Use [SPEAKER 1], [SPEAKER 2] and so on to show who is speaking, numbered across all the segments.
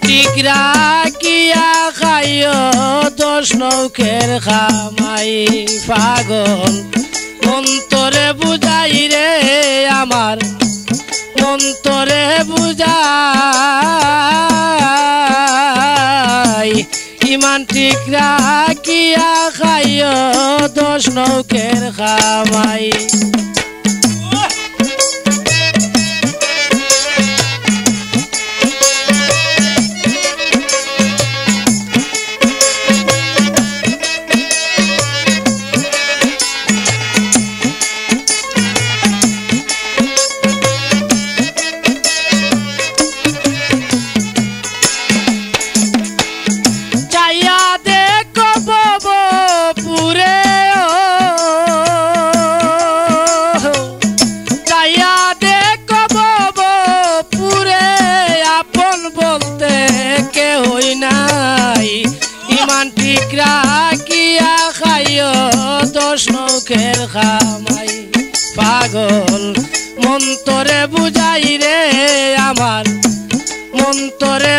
[SPEAKER 1] ঠিক রাখিয়া খাইও দোষ নৌকের খামাই পাগল অন্তরে বুঝাই রে আমার অন্তরে বুঝাই ইমান ঠিক রাখিয়া খাইও দোষ নৌকের খামাই ঠিক রাখিয়া খাইও দোষ নৌকের খামাই পাগল মন্তরে বুঝাই রে আমার মন্তরে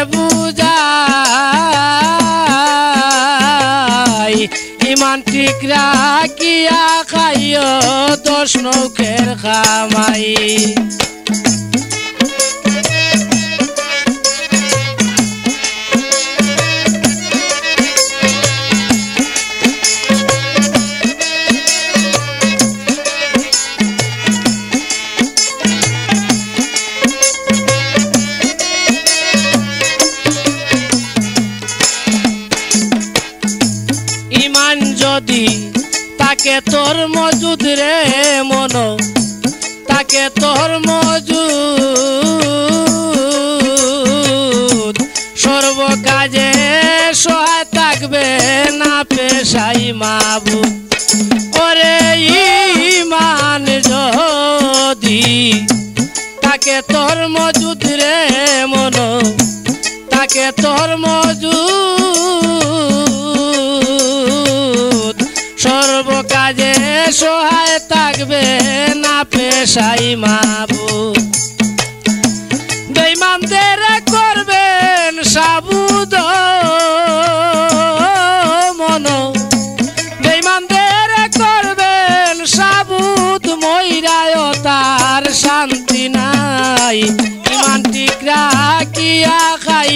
[SPEAKER 1] বুঝাই ইমান ঠিক রাখিয়া খাইও দোষ নৌকের খামাই ইমান যদি তাকে তোর মজুদ রে মন তাকে তোর মজুদ সর্বকাজে সহায় থাকবে না পেশাই মাবুদ ওরে ইমান যদি তাকে তোর মজুদ রে মন তাকে তোর মজুদ সর্বকাজে সহায় থাকবে না পেশাই মাবুদ বেঈমানদের করবেন সাবুদ মন বেঈমানদের করবেন সাবুদ মইরায় তার শান্তি নাই ইমান ঠিক রাখিয়া